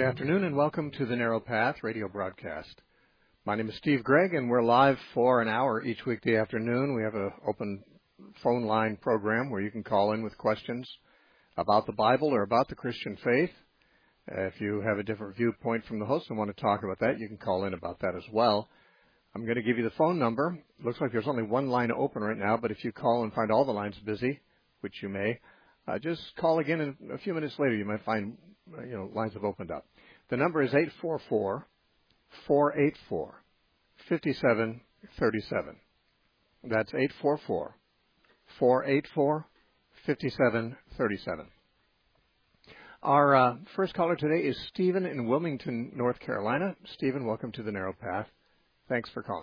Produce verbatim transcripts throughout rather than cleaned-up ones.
afternoon and welcome to the Narrow Path radio broadcast. My name is Steve Gregg and we're live for an hour each weekday afternoon. We have an open phone line program where you can call in with questions about the Bible or about the Christian faith. Uh, if you have a different viewpoint from the host and want to talk about that, you can call in about that as well. I'm going to give you the phone number. It looks like there's only one line open right now, but if you call and find all the lines busy, which you may, uh, just call again and a few minutes later you might find uh, you know lines have opened up. The number is eight four four, four eight four, five seven three seven. That's eight four four, four eight four, five seven three seven. Our uh, first caller today is Stephen in Wilmington, North Carolina. Stephen, welcome to the Narrow Path. Thanks for calling.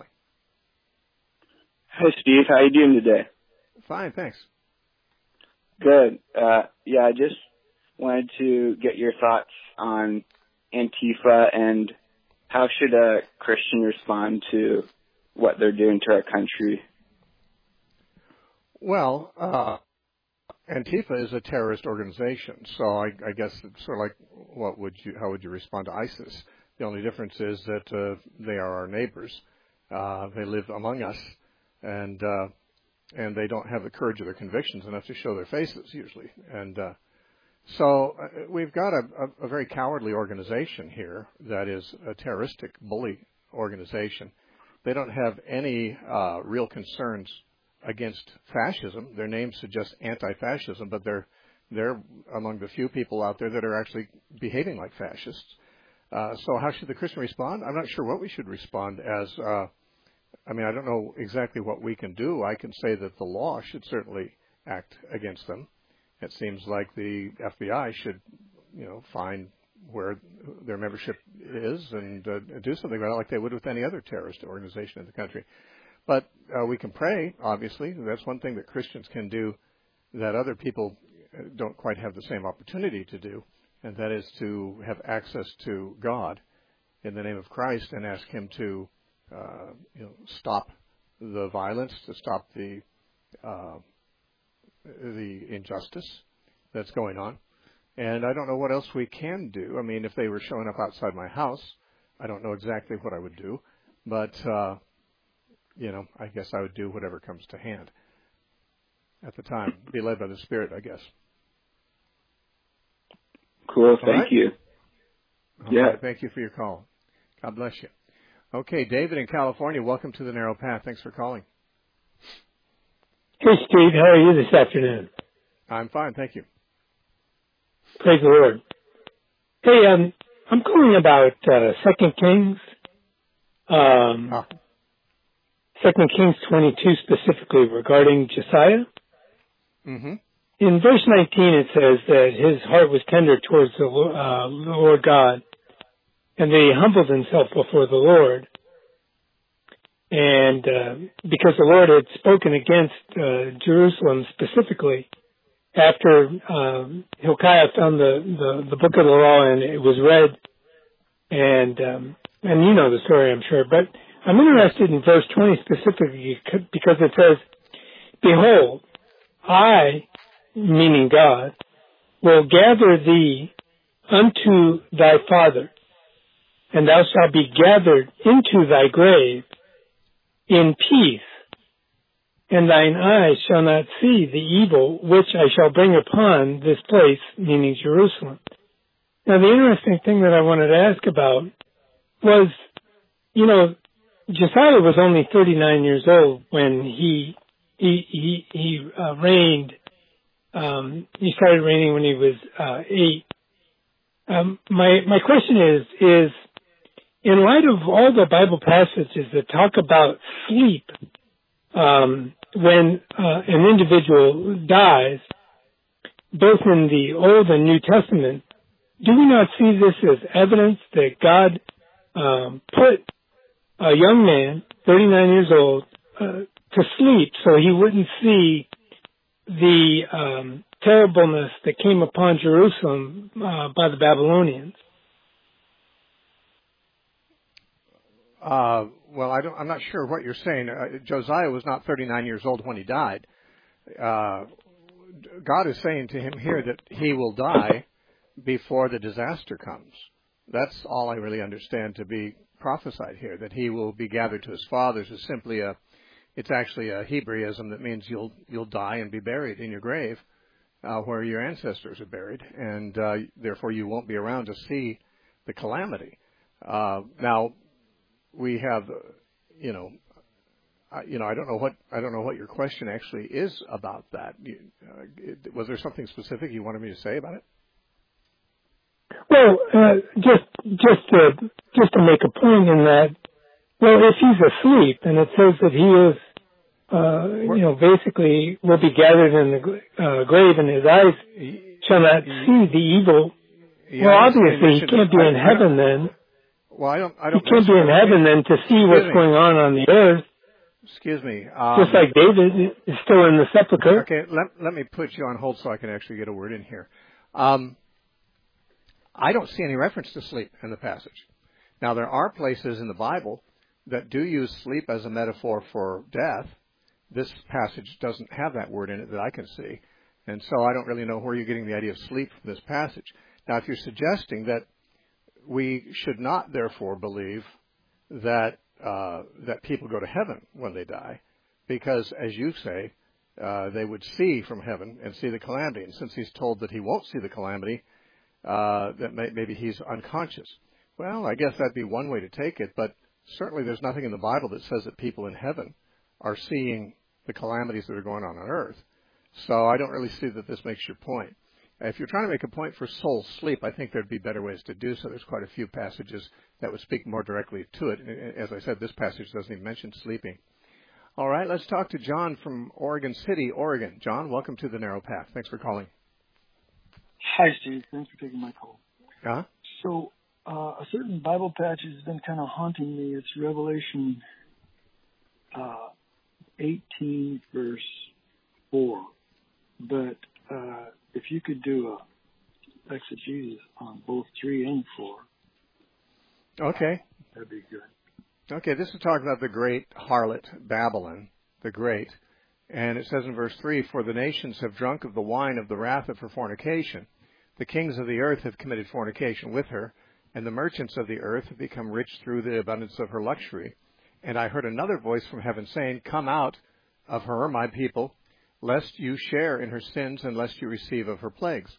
Hi, Steve. How are you doing today? Fine, thanks. Good. Uh, yeah, I just wanted to get your thoughts on Antifa and how should a Christian respond to what they're doing to our country? Well, uh, Antifa is a terrorist organization, so I, I guess it's sort of like, what would you, how would you respond to ISIS? The only difference is that uh, they are our neighbors. Uh, they live among us, and uh, and they don't have the courage of their convictions enough to show their faces usually. And uh, so uh, we've got a, a, a very cowardly organization here that is a terroristic bully organization. They don't have any uh, real concerns against fascism. Their name suggests anti-fascism, but they're they're among the few people out there that are actually behaving like fascists. Uh, so how should the Christian respond? I'm not sure what we should respond as. Uh, I mean, I don't know exactly what we can do. I can say that the law should certainly act against them. It seems like the F B I should, you know, find where their membership is and uh, do something about it like they would with any other terrorist organization in the country. But uh, we can pray, obviously. That's one thing that Christians can do that other people don't quite have the same opportunity to do. And that is to have access to God in the name of Christ and ask Him to, uh, you know, stop the violence, to stop the uh, the injustice that's going on. And I don't know what else we can do. I mean, if they were showing up outside my house, I don't know exactly what I would do, but uh, you know, I guess I would do whatever comes to hand at the time. Be led by the Spirit, I guess. Cool, thank right. you. Okay, yeah. Thank you for your call. God bless you. Okay, David in California, welcome to the Narrow Path. Thanks for calling. Hey, Steve. How are you this afternoon? I'm fine, thank you. Praise the Lord. Hey, um, I'm calling about uh, Second Kings. Um, ah. Second Kings twenty-two specifically regarding Josiah. Mm-hmm. In verse nineteen, it says that his heart was tender towards the uh, Lord God, and that he humbled himself before the Lord. And uh, because the Lord had spoken against uh, Jerusalem specifically, after um, Hilkiah found the, the, the book of the law and it was read, and um, and you know the story, I'm sure, but I'm interested in verse twenty specifically because it says, "Behold, I," meaning God, "will gather thee unto thy father, and thou shalt be gathered into thy grave in peace, and thine eyes shall not see the evil which I shall bring upon this place," meaning Jerusalem. Now, the interesting thing that I wanted to ask about was, you know, Josiah was only thirty-nine years old when he he he, he uh, reigned. Um, he started reigning when he was uh, eight. Um, my my question is is in light of all the Bible passages that talk about sleep, um, when uh, an individual dies, both in the Old and New Testament, do we not see this as evidence that God um, put a young man, thirty-nine years old, uh, to sleep so he wouldn't see the um, terribleness that came upon Jerusalem uh, by the Babylonians? Uh, well, I don't, I'm not sure what you're saying. Uh, Josiah was not thirty-nine years old when he died. Uh, God is saying to him here that he will die before the disaster comes. That's all I really understand to be prophesied here, that he will be gathered to his fathers is simply a, it's actually a Hebraism that means you'll you'll die and be buried in your grave uh, where your ancestors are buried, and uh, therefore you won't be around to see the calamity. Uh, now, we have, uh, you know, I, you know, I don't know what I don't know what your question actually is about that. You, uh, it, was there something specific you wanted me to say about it? Well, uh, just just to just to make a point in that, well, if he's asleep and it says that he is, uh, you know, basically will be gathered in the uh, grave and his eyes shall not see the evil. Yeah, well, obviously he can't be in heaven then. Well, I don't. I don't. He can't be in heaven then to see what's going on on the earth. Excuse me. Um, Just like David is still in the sepulcher. Okay, let let me put you on hold so I can actually get a word in here. Um, I don't see any reference to sleep in the passage. Now, there are places in the Bible that do use sleep as a metaphor for death. This passage doesn't have that word in it that I can see. And so I don't really know where you're getting the idea of sleep from this passage. Now, if you're suggesting that we should not, therefore, believe that uh, that people go to heaven when they die, because, as you say, uh, they would see from heaven and see the calamity. And since he's told that he won't see the calamity, Uh, that may, maybe he's unconscious. Well, I guess that'd be one way to take it, but certainly there's nothing in the Bible that says that people in heaven are seeing the calamities that are going on on earth. So I don't really see that this makes your point. If you're trying to make a point for soul sleep, I think there'd be better ways to do so. There's quite a few passages that would speak more directly to it. As I said, this passage doesn't even mention sleeping. All right, let's talk to John from Oregon City, Oregon. John, welcome to the Narrow Path. Thanks for calling. Hi, Steve. Thanks for taking my call. Uh-huh. So, uh, a certain Bible passage has been kind of haunting me. It's Revelation uh, eighteen, verse four. But uh, if you could do a exegesis on both three and four, okay, that'd be good. Okay, this is talking about the great harlot Babylon, the great. And it says in verse three, "For the nations have drunk of the wine of the wrath of her fornication. The kings of the earth have committed fornication with her, and the merchants of the earth have become rich through the abundance of her luxury. And I heard another voice from heaven saying, Come out of her, my people, lest you share in her sins and lest you receive of her plagues."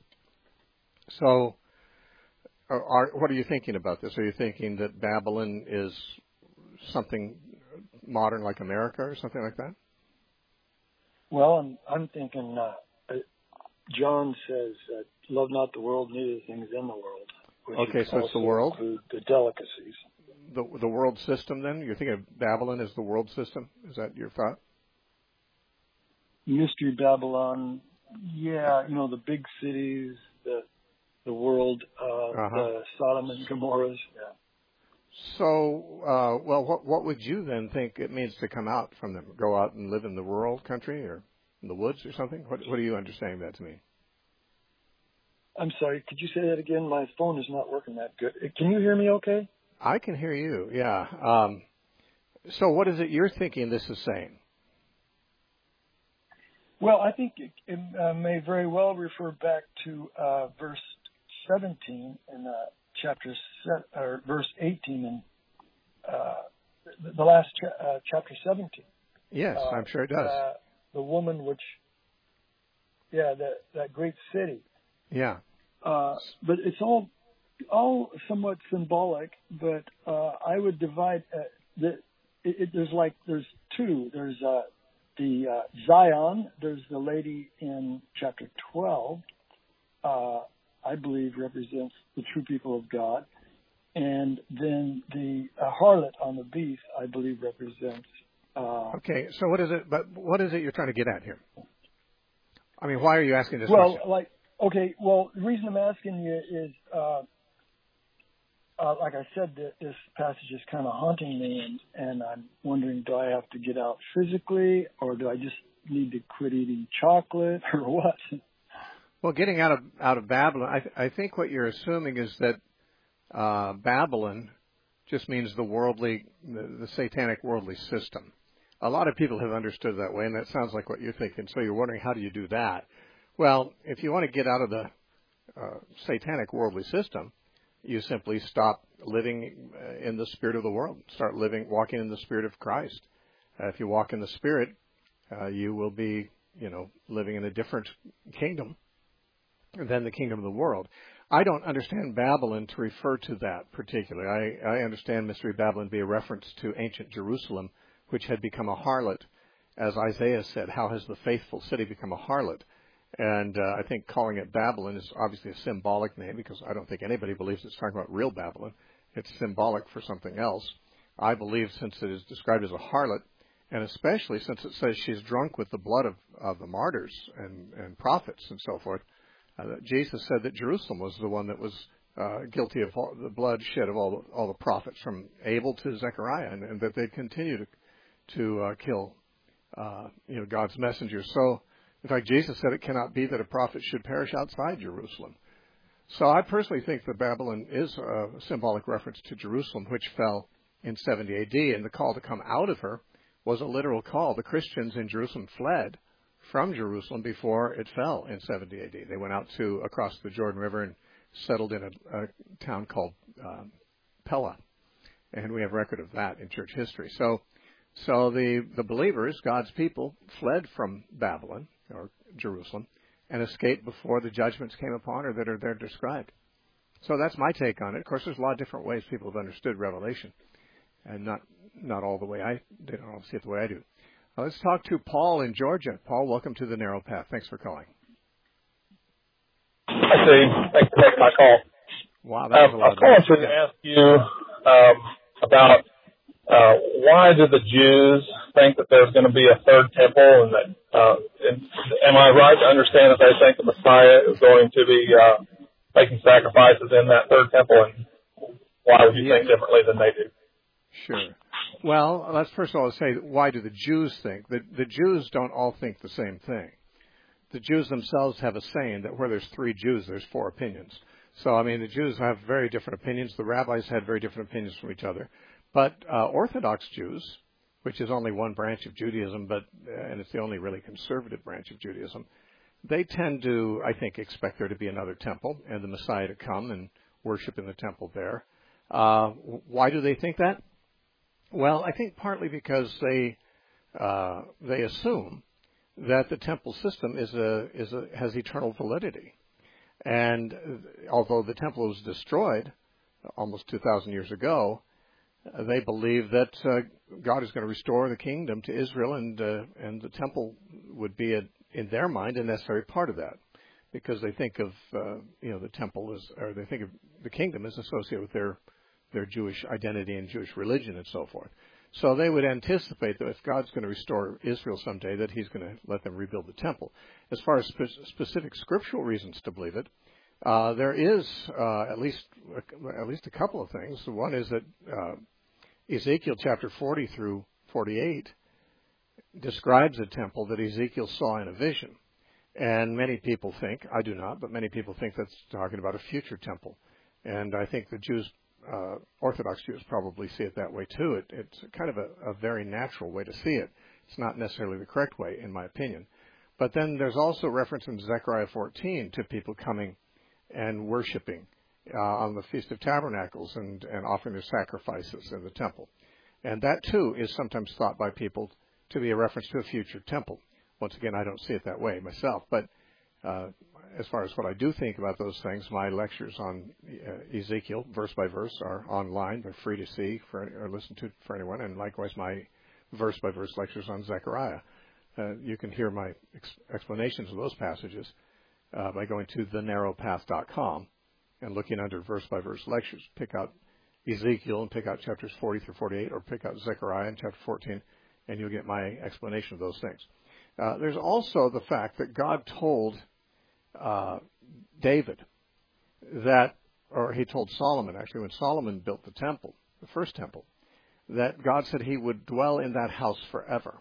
So, are, are, what are you thinking about this? Are you thinking that Babylon is something modern like America or something like that? Well, I'm, I'm thinking uh, John says, uh, love not the world, neither the things in the world. Okay, so it's the world? The delicacies. The, the world system, then? You're thinking of Babylon as the world system? Is that your thought? Mystery Babylon, yeah, you know, the big cities, the the world, uh, uh-huh. the Sodom and Gomorrahs, yeah. So, uh, well, what what would you then think it means to come out from them? Go out and live in the rural country or in the woods or something? What, what are you understanding that to mean? I'm sorry, could you say that again? My phone is not working that good. Can you hear me okay? I can hear you, yeah. Um, so what is it you're thinking this is saying? Well, I think it, it uh, may very well refer back to uh, verse seventeen in uh, chapter se- or verse eighteen in uh, the, the last cha- uh, chapter seventeen. Yes, uh, I'm sure it does. Uh, the woman which, yeah, that that great city. Yeah. Uh, but it's all all somewhat symbolic. But uh, I would divide uh, the. It, it, there's like there's two. There's uh, the uh, Zion. There's the lady in chapter twelve. Uh, I believe represents the true people of God, and then the uh, harlot on the beast, I believe, represents. Uh, okay, so what is it? But what is it you're trying to get at here? I mean, why are you asking this well, question? like, okay, well, the reason I'm asking you is, uh, uh, like I said, th- this passage is kind of haunting me, and, and I'm wondering, do I have to get out physically, or do I just need to quit eating chocolate, or what? Well, getting out of out of Babylon, I, th- I think what you're assuming is that uh, Babylon just means the worldly, the, the satanic worldly system. A lot of people have understood that way, and that sounds like what you're thinking. So you're wondering, how do you do that? Well, if you want to get out of the uh, satanic worldly system, you simply stop living in the spirit of the world, start living, walking in the spirit of Christ. Uh, if you walk in the Spirit, uh, you will be, you know, living in a different kingdom than the kingdom of the world. I don't understand Babylon to refer to that particularly. I, I understand Mystery Babylon to be a reference to ancient Jerusalem, which had become a harlot. As Isaiah said, how has the faithful city become a harlot? And uh, I think calling it Babylon is obviously a symbolic name, because I don't think anybody believes it's talking about real Babylon. It's symbolic for something else. I believe, since it is described as a harlot, and especially since it says she's drunk with the blood of, of the martyrs and, and prophets and so forth, uh, Jesus said that Jerusalem was the one that was uh, guilty of all, the blood shed of all, all the prophets, from Abel to Zechariah, and, and that they'd continue to, to uh, kill uh, you know, God's messengers. So, in fact, Jesus said it cannot be that a prophet should perish outside Jerusalem. So I personally think that Babylon is a symbolic reference to Jerusalem, which fell in seventy A D, and the call to come out of her was a literal call. The Christians in Jerusalem fled from Jerusalem before it fell in seventy A D. They went out to across the Jordan River and settled in a, a town called um, Pella, and we have record of that in church history. So, so the the believers, God's people, fled from Babylon or Jerusalem and escaped before the judgments came upon her that are there described. So that's my take on it. Of course, there's a lot of different ways people have understood Revelation, and not not all the way I they don't all see it the way I do. Uh, let's talk to Paul in Georgia. Paul, welcome to the Narrow Path. Thanks for calling. Hi, Steve. Thanks for taking my call. Wow, that was um, a lot. I was calling to yeah. ask you um, about uh, why do the Jews think that there's going to be a third temple, and that uh, and, am I right to understand that they think the Messiah is going to be uh, making sacrifices in that third temple, and why would you yeah. think differently than they do? Sure. Well, let's first of all say, why do the Jews think? The, the Jews don't all think the same thing. The Jews themselves have a saying that where there's three Jews, there's four opinions. So, I mean, the Jews have very different opinions. The rabbis had very different opinions from each other. But uh, Orthodox Jews, which is only one branch of Judaism, but uh, and it's the only really conservative branch of Judaism, they tend to, I think, expect there to be another temple and the Messiah to come and worship in the temple there. Uh, why do they think that? Well, I think partly because they uh, they assume that the temple system is a is a has eternal validity, and although the temple was destroyed almost two thousand years ago, uh, they believe that uh, God is going to restore the kingdom to Israel, and uh, and the temple would be a, in their mind a necessary part of that, because they think of uh, you know the temple is, or they think of the kingdom as associated with their their Jewish identity and Jewish religion and so forth. So they would anticipate that if God's going to restore Israel someday, that he's going to let them rebuild the temple. As far as spe- specific scriptural reasons to believe it, uh, there is uh, at least at least a couple of things. One is that uh, Ezekiel chapter forty through forty-eight describes a temple that Ezekiel saw in a vision. And many people think, I do not, but many people think that's talking about a future temple. And I think the Jews Uh, Orthodox Jews probably see it that way too. It, it's kind of a, a very natural way to see it. It's not necessarily the correct way, in my opinion. But then there's also reference in Zechariah fourteen to people coming and worshiping uh, on the Feast of Tabernacles and, and offering their sacrifices in the temple. And that too is sometimes thought by people to be a reference to a future temple. Once again, I don't see it that way myself, but uh, as far as what I do think about those things, my lectures on uh, Ezekiel, verse by verse, are online. They're free to see for, or listen to for anyone, and likewise my verse-by-verse lectures on Zechariah. Uh, you can hear my ex- explanations of those passages uh, by going to the narrow path dot com and looking under verse-by-verse lectures. Pick out Ezekiel and pick out chapters forty through forty-eight, or pick out Zechariah in chapter fourteen, and you'll get my explanation of those things. Uh, there's also the fact that God told Uh, David that, or he told Solomon actually, when Solomon built the temple, the first temple, that God said he would dwell in that house forever.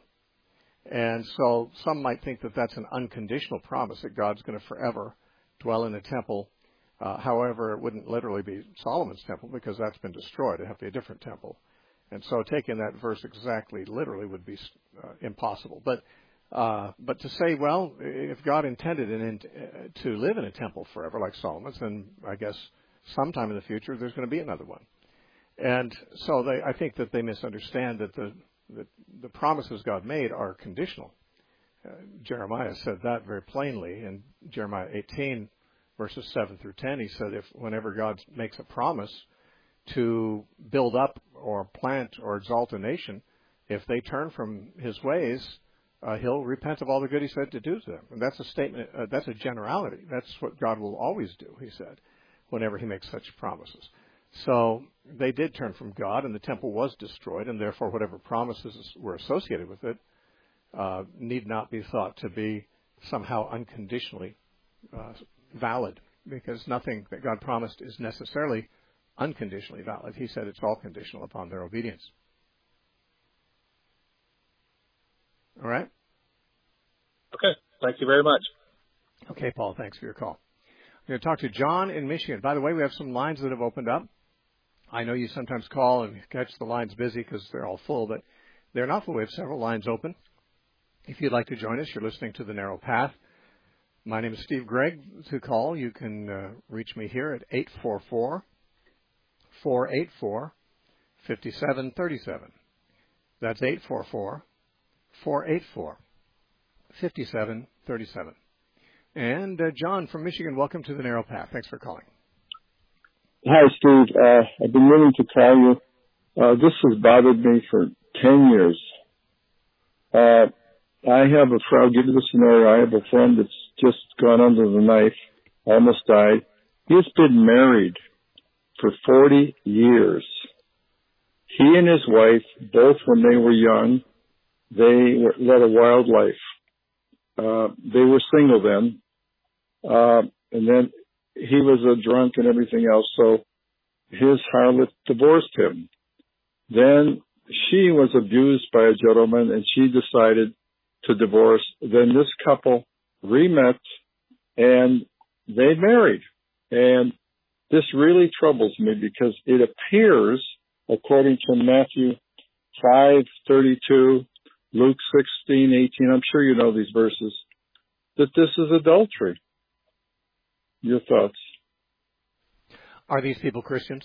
And so some might think that that's an unconditional promise, that God's going to forever dwell in the temple. Uh, however, it wouldn't literally be Solomon's temple, because that's been destroyed. It'd have to be a different temple. And so taking that verse exactly literally would be uh, impossible. But Uh, but to say, well, if God intended in, uh, to live in a temple forever, like Solomon's, then I guess sometime in the future there's going to be another one. And so they, I think that they misunderstand that the, the, the promises God made are conditional. Uh, Jeremiah said that very plainly in Jeremiah eighteen, verses seven through ten. He said if whenever God makes a promise to build up or plant or exalt a nation, if they turn from his ways, uh, he'll repent of all the good he said to do to them. And that's a statement, uh, that's a generality. That's what God will always do, he said, whenever he makes such promises. So they did turn from God, and the temple was destroyed, and therefore whatever promises were associated with it uh, need not be thought to be somehow unconditionally uh, valid, because nothing that God promised is necessarily unconditionally valid. He said it's all conditional upon their obedience. All right? Okay. Thank you very much. Okay, Paul, thanks for your call. I'm going to talk to John in Michigan. By the way, we have some lines that have opened up. I know you sometimes call and catch the lines busy because they're all full, but they're not full. We have several lines open. If you'd like to join us, you're listening to The Narrow Path. My name is Steve Gregg. To call, you can uh, reach me here at eight four four, four eight four, five seven three seven. That's eight four four, four eight four, five seven three seven. And uh, John from Michigan, welcome to The Narrow Path. Thanks for calling. Hi, Steve. Uh, I've been meaning to call you. Uh, this has bothered me for ten years. Uh, I have a friend, I'll give you the scenario. I have a friend that's just gone under the knife, almost died. He's been married for forty years. He and his wife, both when they were young, they were, led a wild life. Uh, they were single then. Uh, and then he was a drunk and everything else, so his harlot divorced him. Then she was abused by a gentleman, and she decided to divorce. Then this couple re-met, and they married. And this really troubles me because it appears, according to Matthew five thirty-two, Luke sixteen eighteen, I'm sure you know these verses, that this is adultery. Your thoughts? Are these people Christians?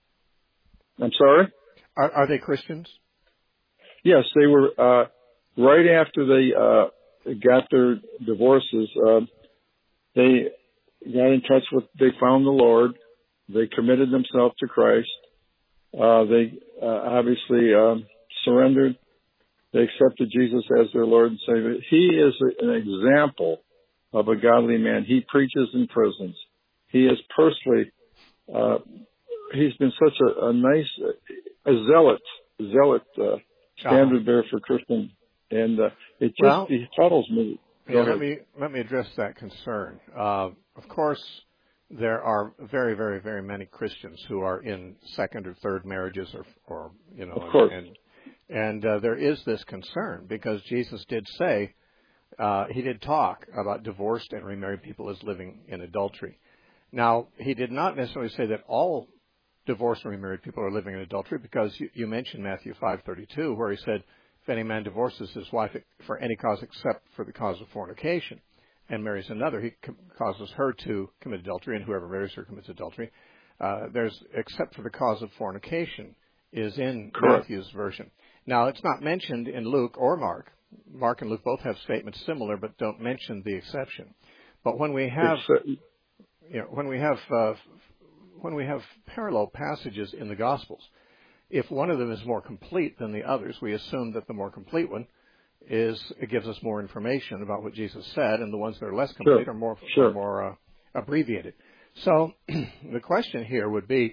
I'm sorry? Are, are they Christians? Yes, they were, uh, right after they, uh, got their divorces, uh, they got in touch with, they found the Lord. They committed themselves to Christ. Uh, they, uh, obviously, um, surrendered. They accepted Jesus as their Lord and Savior. He is an example of a godly man. He preaches in prisons. He is personally, uh, he's been such a, a nice, a zealot, zealot, uh, standard bearer for Christian. And, uh, it just, well, he puddles me. Yeah, let me, let me address that concern. Uh, of course, there are very, very, very many Christians who are in second or third marriages or, or, you know, of course. and, and, uh, there is this concern because Jesus did say, Uh, he did talk about divorced and remarried people as living in adultery. Now, he did not necessarily say that all divorced and remarried people are living in adultery, because you, you mentioned Matthew five thirty-two, where he said, if any man divorces his wife for any cause except for the cause of fornication and marries another, he com- causes her to commit adultery, and whoever marries her commits adultery. Uh, there's except for the cause of fornication is in Correct. Matthew's version. Now, it's not mentioned in Luke or Mark. Mark and Luke both have statements similar, but don't mention the exception. But when we have, you know, when we have, uh, when we have parallel passages in the Gospels, if one of them is more complete than the others, we assume that the more complete one is it gives us more information about what Jesus said, and the ones that are less complete sure. are more sure. are more uh, abbreviated. So the question here would be: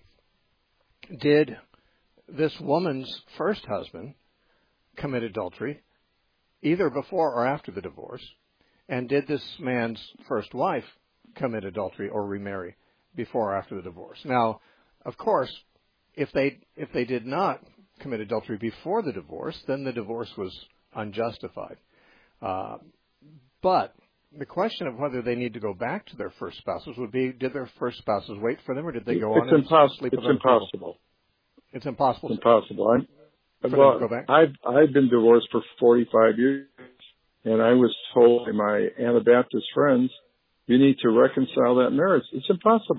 did this woman's first husband commit adultery, either before or after the divorce? And did this man's first wife commit adultery or remarry before or after the divorce? Now, of course, if they if they did not commit adultery before the divorce, then the divorce was unjustified. Uh, but the question of whether they need to go back to their first spouses would be: did their first spouses wait for them, or did they go it's on and impos- sleep it's with other impossible. people? It's impossible. It's impossible. I'm, For well, them to go back? I've I've been divorced for forty-five years, and I was told by my Anabaptist friends, you need to reconcile that marriage. It's impossible.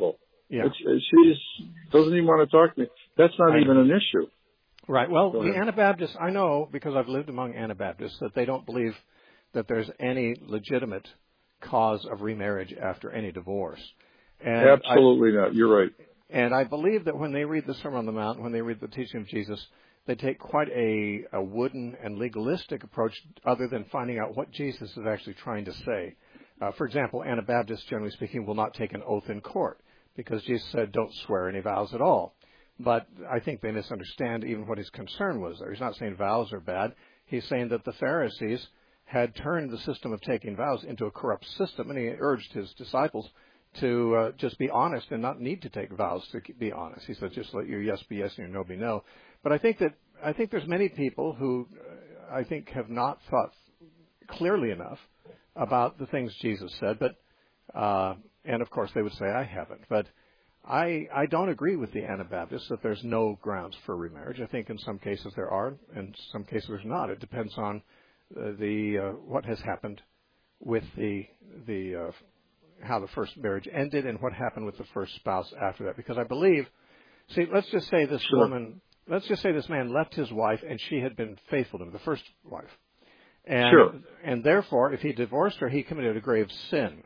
Yeah. It's, she doesn't even want to talk to me. That's not I even an issue. Right. Well, Go the ahead. Anabaptists, I know because I've lived among Anabaptists, that they don't believe that there's any legitimate cause of remarriage after any divorce. And Absolutely I, not. You're right. And I believe that when they read the Sermon on the Mount, when they read the teaching of Jesus, they take quite a, a wooden and legalistic approach other than finding out what Jesus is actually trying to say. Uh, for example, Anabaptists, generally speaking, will not take an oath in court because Jesus said don't swear any vows at all. But I think they misunderstand even what his concern was there. He's not saying vows are bad. He's saying that the Pharisees had turned the system of taking vows into a corrupt system, and he urged his disciples to uh, just be honest and not need to take vows to be honest. He said, just let your yes be yes and your no be no. But I think that I think there's many people who uh, I think have not thought clearly enough about the things Jesus said. But uh, and of course they would say I haven't. But I I don't agree with the Anabaptists that there's no grounds for remarriage. I think in some cases there are, and in some cases there's not. It depends on uh, the uh, what has happened with the the uh, how the first marriage ended and what happened with the first spouse after that. Because I believe, see, let's just say this Sure. woman, let's just say this man left his wife and she had been faithful to him, the first wife. And, Sure. and therefore, if he divorced her, he committed a grave sin.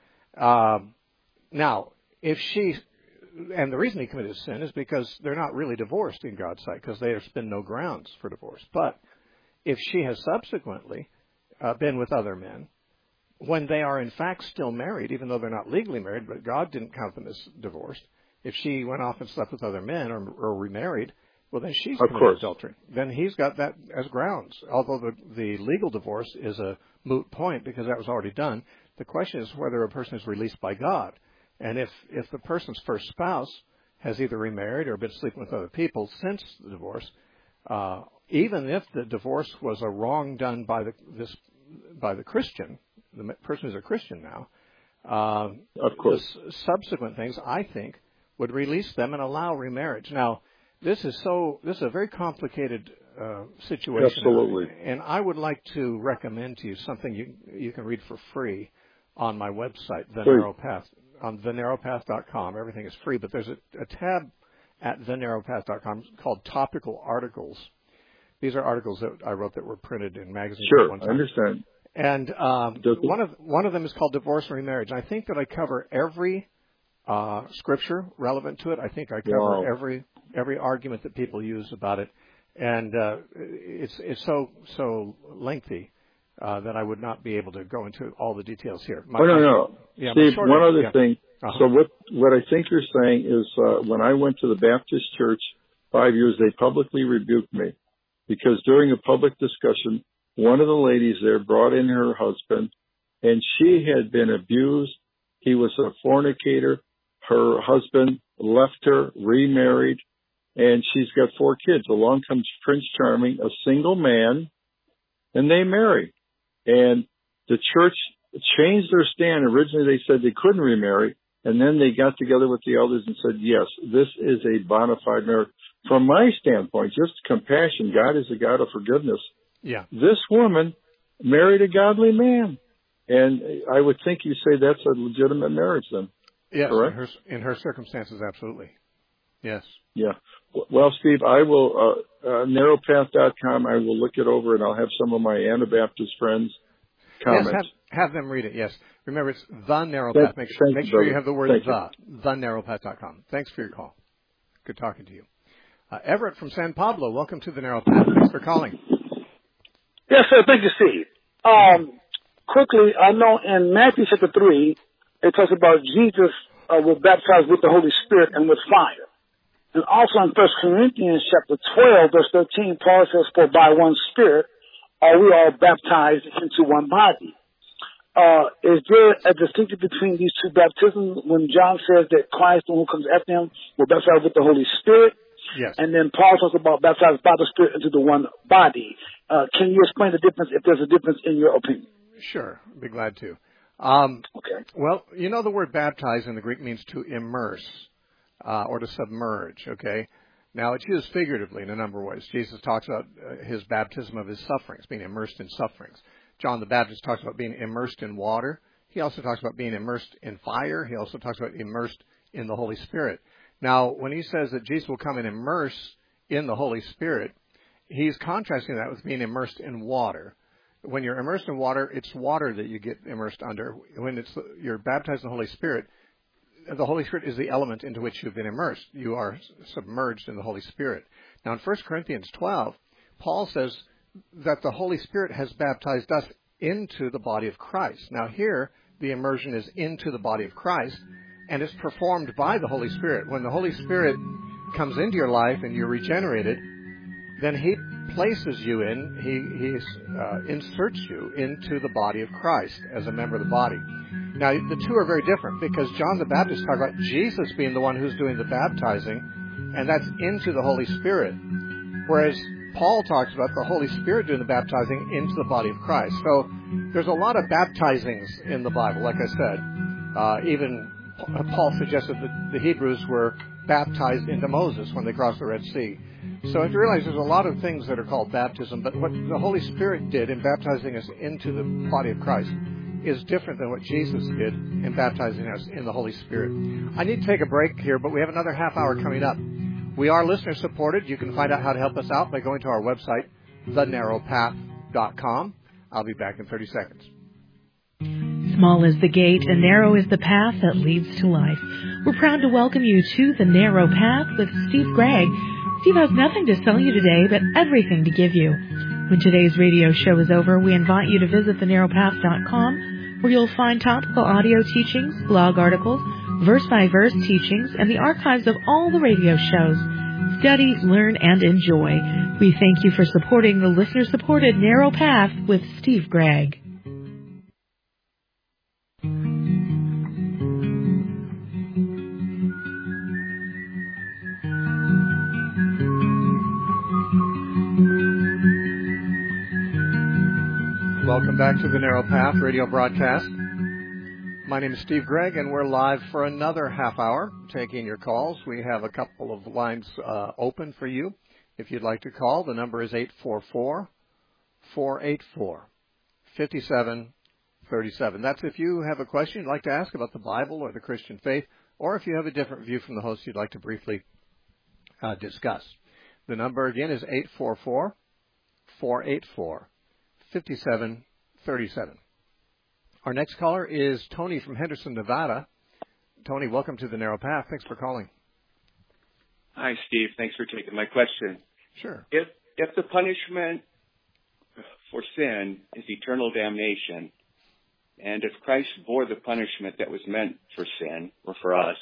Um, now, if she, and the reason he committed sin is because they're not really divorced in God's sight, because there's been no grounds for divorce. But if she has subsequently uh, been with other men, when they are in fact still married, even though they're not legally married, but God didn't count them as divorced, if she went off and slept with other men or, or remarried, well, then she's Of committed course. adultery. Then he's got that as grounds. Although the, the legal divorce is a moot point because that was already done, the question is whether a person is released by God. And if, if the person's first spouse has either remarried or been sleeping with other people since the divorce, uh, even if the divorce was a wrong done by the this by the Christian, the person who's a Christian now, uh, Of course. the s- subsequent things, I think, would release them and allow remarriage. Now, this is so, this is a very complicated uh, situation. Absolutely. And I would like to recommend to you something you you can read for free on my website, The Free. Narrow Path, on the narrow path dot com. Everything is free, but there's a, a tab at the narrow path dot com called Topical Articles. These are articles that I wrote that were printed in magazines at Sure. one I time. understand. And um, Does it? one of one of them is called Divorce and Remarriage. I think that I cover every uh, scripture relevant to it. I think I cover Wow. every every argument that people use about it, and uh, it's it's so so lengthy uh, that I would not be able to go into all the details here. My, Oh, no, my- no. Yeah, my Steve, short one answer- other yeah. thing. Uh-huh. So what what I think you're saying is uh, when I went to the Baptist church five years, they publicly rebuked me because during a public discussion, one of the ladies there brought in her husband, and she had been abused. He was a fornicator. Her husband left her, remarried, and she's got four kids. Along comes Prince Charming, a single man, and they marry. And the church changed their stand. Originally, they said they couldn't remarry, and then they got together with the elders and said, yes, this is a bona fide marriage. From my standpoint, just compassion, God is a God of forgiveness. Yeah. This woman married a godly man. And I would think you say that's a legitimate marriage then. Yes, in correct? her, in her circumstances, absolutely. Yes. Yeah. Well, Steve, I will, uh, uh, narrow path dot com, I will look it over and I'll have some of my Anabaptist friends comment. Yes, have, have them read it, yes. Remember, it's The Narrow Thank- Path. Make sure, thank make you, sure you brother. have the word Thank the, the narrow path dot com. Thanks for your call. Good talking to you. Uh, Everett from San Pablo, welcome to The Narrow Path. Thanks for calling. Yes, sir. Thank you, Steve. Um, quickly, I know in Matthew chapter three, it talks about Jesus uh, was baptized with the Holy Spirit and with fire. And also in First Corinthians chapter twelve, verse thirteen, Paul says, for by one Spirit are we all baptized into one body. Uh, is there a distinction between these two baptisms when John says that Christ, the one who comes after him, will baptize with the Holy Spirit? Yes. And then Paul talks about baptized by the Spirit into the one body. Uh, can you explain the difference, if there's a difference in your opinion? Sure. I'd be glad to. Um, Okay. well, you know the word baptize in the Greek means to immerse uh, or to submerge, okay? Now, it's used figuratively in a number of ways. Jesus talks about uh, his baptism of his sufferings, being immersed in sufferings. John the Baptist talks about being immersed in water. He also talks about being immersed in fire. He also talks about immersed in the Holy Spirit. Now, when he says that Jesus will come and immerse in the Holy Spirit, he's contrasting that with being immersed in water. When you're immersed in water, it's water that you get immersed under. When it's you're baptized in the Holy Spirit, the Holy Spirit is the element into which you've been immersed. You are submerged in the Holy Spirit. Now, in First Corinthians twelve, Paul says that the Holy Spirit has baptized us into the body of Christ. Now, here, the immersion is into the body of Christ, and it's performed by the Holy Spirit. When the Holy Spirit comes into your life and you're regenerated, then he places you in, he, he uh, inserts you into the body of Christ as a member of the body. Now, the two are very different because John the Baptist talked about Jesus being the one who's doing the baptizing, and that's into the Holy Spirit. Whereas Paul talks about the Holy Spirit doing the baptizing into the body of Christ. So there's a lot of baptizings in the Bible, like I said. Uh, even Paul suggested that the Hebrews were baptized into Moses when they crossed the Red Sea. So you realize there's a lot of things that are called baptism, but what the Holy Spirit did in baptizing us into the body of Christ is different than what Jesus did in baptizing us in the Holy Spirit. I need to take a break here, but we have another half hour coming up. We are listener supported. You can find out how to help us out by going to our website, the narrow path dot com. I'll be back in thirty seconds. Small is the gate and narrow is the path that leads to life. We're proud to welcome you to The Narrow Path with Steve Gregg. Steve has nothing to sell you today, but everything to give you. When today's radio show is over, we invite you to visit the narrow path dot com, where you'll find topical audio teachings, blog articles, verse-by-verse teachings, and the archives of all the radio shows. Study, learn, and enjoy. We thank you for supporting the listener-supported Narrow Path with Steve Gregg. Welcome back to the Narrow Path radio broadcast. My name is Steve Gregg, and we're live for another half hour taking your calls. We have a couple of lines uh, open for you. If you'd like to call, the number is eight four four, four eight four, five seven three seven. That's if you have a question you'd like to ask about the Bible or the Christian faith, or if you have a different view from the host you'd like to briefly uh, discuss. The number again is eight four four, four eight four, five seven three seven. Our next caller is Tony from Henderson, Nevada. Tony, welcome to the Narrow Path. Thanks for calling. Hi, Steve. Thanks for taking my question. Sure. If if the punishment for sin is eternal damnation, and if Christ bore the punishment that was meant for sin or for us,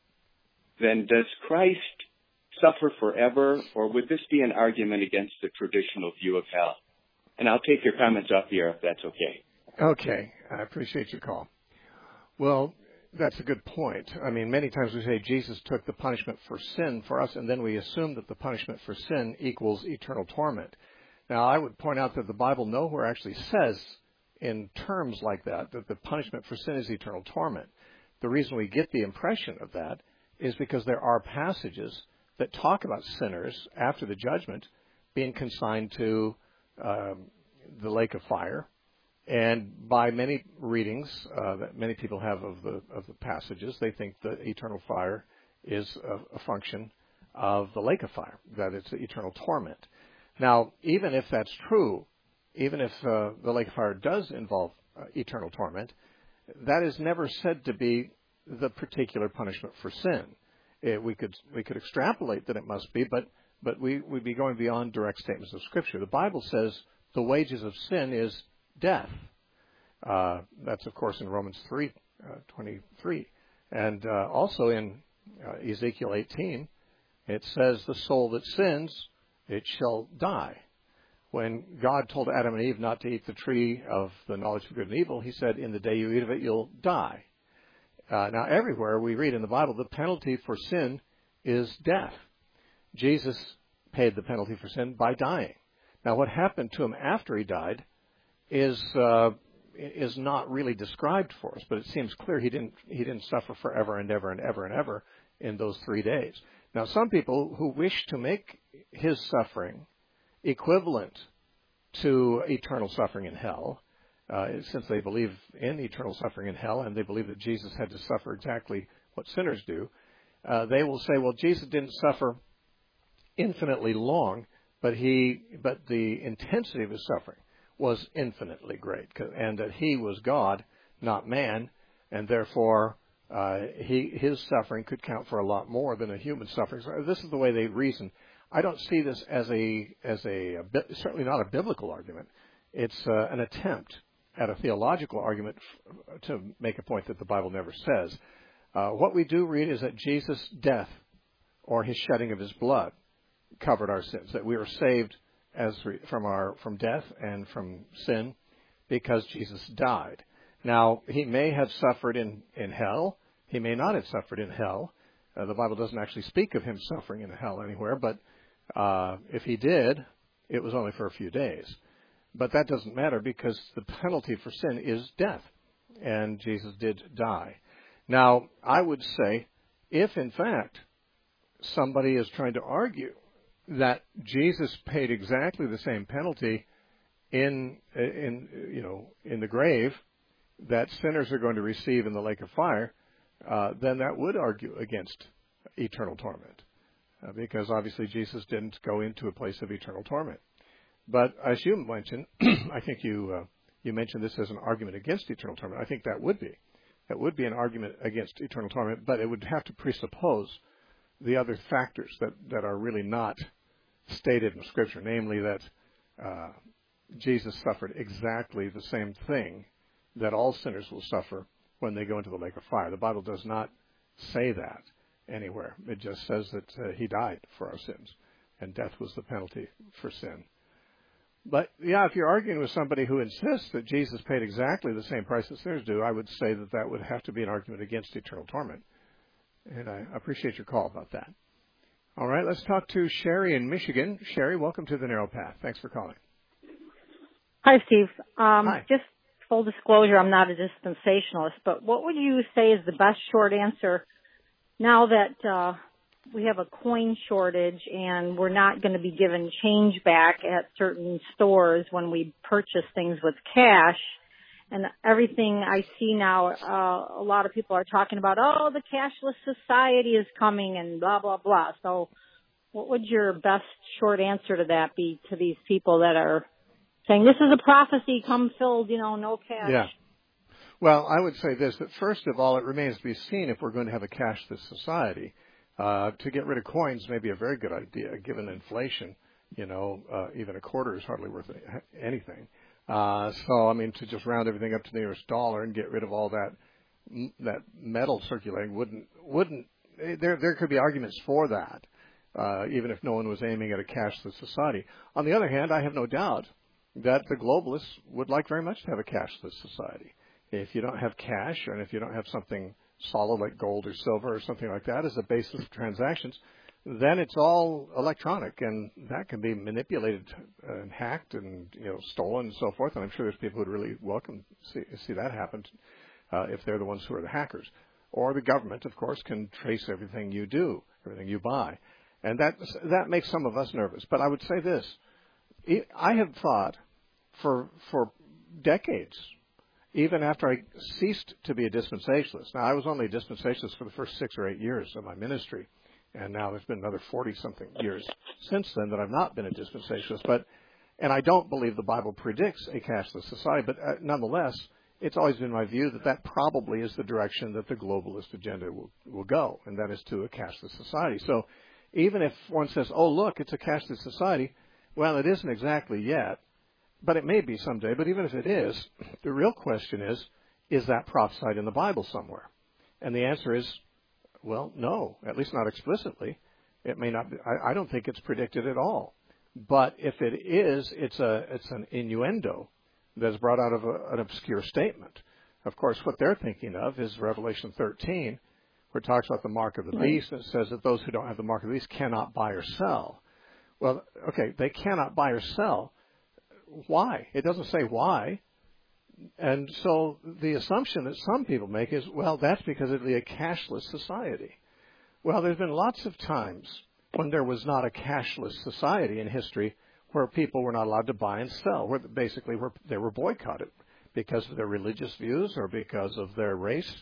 then does Christ suffer forever, or would this be an argument against the traditional view of hell? And I'll take your comments off here if that's okay. Okay. I appreciate your call. Well, that's a good point. I mean, many times we say Jesus took the punishment for sin for us, and then we assume that the punishment for sin equals eternal torment. Now, I would point out that the Bible nowhere actually says in terms like that, that the punishment for sin is eternal torment. The reason we get the impression of that is because there are passages that talk about sinners after the judgment being consigned to um, the lake of fire. And by many readings uh, that many people have of the of the passages, they think that eternal fire is a, a function of the lake of fire, that it's eternal torment. Now, even if that's true, even if uh, the lake of fire does involve uh, eternal torment, that is never said to be the particular punishment for sin. It, we could we could extrapolate that it must be, but but we would be going beyond direct statements of Scripture. The Bible says the wages of sin is death. Uh, that's, of course, in Romans three twenty-three. And uh, also in uh, Ezekiel eighteen, it says, the soul that sins, it shall die. When God told Adam and Eve not to eat the tree of the knowledge of good and evil, he said, in the day you eat of it, you'll die. Uh, now, everywhere we read in the Bible, the penalty for sin is death. Jesus paid the penalty for sin by dying. Now, what happened to him after he died is uh, is not really described for us, but it seems clear he didn't he didn't suffer forever and ever and ever and ever in those three days. Now, some people who wish to make his suffering equivalent to eternal suffering in hell, uh, since they believe in eternal suffering in hell and they believe that Jesus had to suffer exactly what sinners do, uh, they will say, well, Jesus didn't suffer infinitely long, but he, but the intensity of his suffering was infinitely great, and that he was God, not man, and therefore uh, he, his suffering could count for a lot more than a human suffering. So this is the way they reason. I don't see this as a, as a, a certainly not a biblical argument. It's uh, an attempt at a theological argument f- to make a point that the Bible never says. Uh, what we do read is that Jesus' death or his shedding of his blood covered our sins, that we were saved as re- from our from death and from sin because Jesus died. Now, he may have suffered in, in hell. He may not have suffered in hell. Uh, the Bible doesn't actually speak of him suffering in hell anywhere, but uh, if he did, it was only for a few days. But that doesn't matter because the penalty for sin is death, and Jesus did die. Now, I would say, if in fact somebody is trying to argue that Jesus paid exactly the same penalty in, in you know, in the grave that sinners are going to receive in the lake of fire, uh, then that would argue against eternal torment, uh, because obviously Jesus didn't go into a place of eternal torment. But as you mentioned, I think you uh, you mentioned this as an argument against eternal torment. I think that would be. That would be an argument against eternal torment, but it would have to presuppose the other factors that, that are really not stated in Scripture, namely that uh, Jesus suffered exactly the same thing that all sinners will suffer when they go into the lake of fire. The Bible does not say that anywhere. It just says that uh, he died for our sins, and death was the penalty for sin. But, yeah, if you're arguing with somebody who insists that Jesus paid exactly the same price that sinners do, I would say that that would have to be an argument against eternal torment. And I appreciate your call about that. All right, let's talk to Sherry in Michigan. Sherry, welcome to the Narrow Path. Thanks for calling. Hi, Steve. Um, Hi. Just full disclosure, I'm not a dispensationalist, but what would you say is the best short answer now that uh, we have a coin shortage and we're not going to be given change back at certain stores when we purchase things with cash? And everything I see now, uh, a lot of people are talking about, oh, the cashless society is coming and blah, blah, blah. So what would your best short answer to that be to these people that are saying, this is a prophecy, come filled, you know, no cash? Yeah. Well, I would say this, that first of all, it remains to be seen if we're going to have a cashless society. Uh, to get rid of coins may be a very good idea, given inflation. You know, uh, even a quarter is hardly worth anything. Uh, so, I mean, to just round everything up to the nearest dollar and get rid of all that that metal circulating wouldn't wouldn't there there could be arguments for that, uh, even if no one was aiming at a cashless society. On the other hand, I have no doubt that the globalists would like very much to have a cashless society. If you don't have cash, and if you don't have something solid like gold or silver or something like that as a basis of transactions, then it's all electronic, and that can be manipulated and hacked and, you know, stolen and so forth. And I'm sure there's people who would really welcome see, see that happen uh, if they're the ones who are the hackers. Or the government, of course, can trace everything you do, everything you buy. And that that makes some of us nervous. But I would say this. I have thought for for decades, even after I ceased to be a dispensationalist. Now, I was only a dispensationalist for the first six or eight years of my ministry. And now there's been another forty-something years since then that I've not been a dispensationalist. But, and I don't believe the Bible predicts a cashless society. But uh, nonetheless, it's always been my view that that probably is the direction that the globalist agenda will, will go, and that is to a cashless society. So even if one says, oh, look, it's a cashless society, well, it isn't exactly yet, but it may be someday. But even if it is, the real question is, is that prophesied in the Bible somewhere? And the answer is, well, no, at least not explicitly. It may not be, I, I don't think it's predicted at all. But if it is, it's a it's an innuendo that's brought out of a, an obscure statement. Of course, what they're thinking of is Revelation thirteen, where it talks about the mark of the beast, and it says that those who don't have the mark of the beast cannot buy or sell. Well, okay, they cannot buy or sell. Why? It doesn't say why. And so the assumption that some people make is, well, that's because it'll be a cashless society. Well, there's been lots of times when there was not a cashless society in history where people were not allowed to buy and sell, where basically were, they were boycotted because of their religious views or because of their race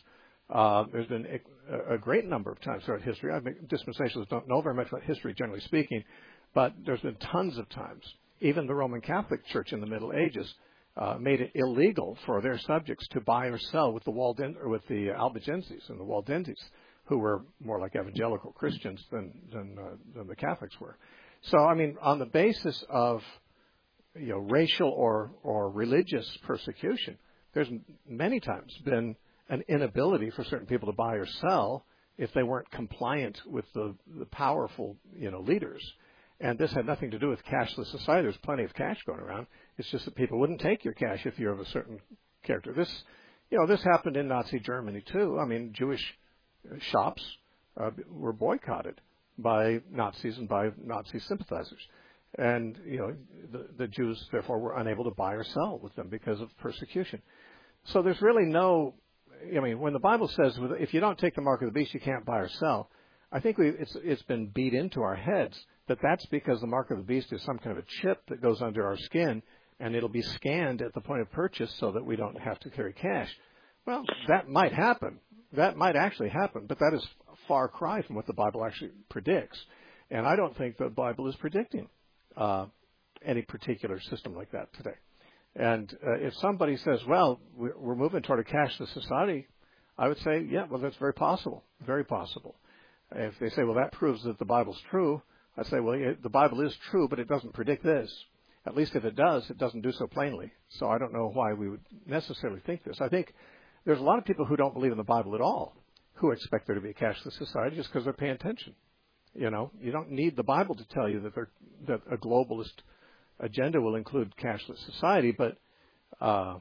Uh, there's been a, a great number of times throughout history. I mean, dispensationalists don't know very much about history, generally speaking, but there's been tons of times. Even the Roman Catholic Church in the Middle Ages uh, made it illegal for their subjects to buy or sell with the Walden or with the Albigenses and the Waldenses, who were more like evangelical Christians than than, uh, than the Catholics were. So, I mean, on the basis of you know racial or or religious persecution, there's many times been an inability for certain people to buy or sell if they weren't compliant with the, the powerful, you know, leaders. And this had nothing to do with cashless society. There's plenty of cash going around. It's just that people wouldn't take your cash if you're of a certain character. This, you know, this happened in Nazi Germany too. I mean, Jewish shops uh, were boycotted by Nazis and by Nazi sympathizers. And, you know, the, the Jews, therefore, were unable to buy or sell with them because of persecution. So there's really no... I mean, when the Bible says if you don't take the mark of the beast, you can't buy or sell, I think we, it's, it's been beat into our heads that that's because the mark of the beast is some kind of a chip that goes under our skin, and it'll be scanned at the point of purchase so that we don't have to carry cash. Well, that might happen. That might actually happen, but that is a far cry from what the Bible actually predicts. And I don't think the Bible is predicting uh, any particular system like that today. And uh, if somebody says, well, we're moving toward a cashless society, I would say, yeah, well, that's very possible, very possible. If they say, well, that proves that the Bible's true, I'd say, well, yeah, the Bible is true, but it doesn't predict this. At least if it does, it doesn't do so plainly. So I don't know why we would necessarily think this. I think there's a lot of people who don't believe in the Bible at all who expect there to be a cashless society just because they're paying attention. You know, you don't need the Bible to tell you that, that a globalist agenda will include cashless society, but uh,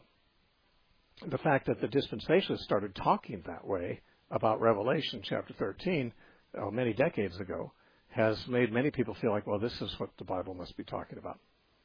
the fact that the dispensationalists started talking that way about Revelation chapter thirteen oh, many decades ago has made many people feel like, well, this is what the Bible must be talking about.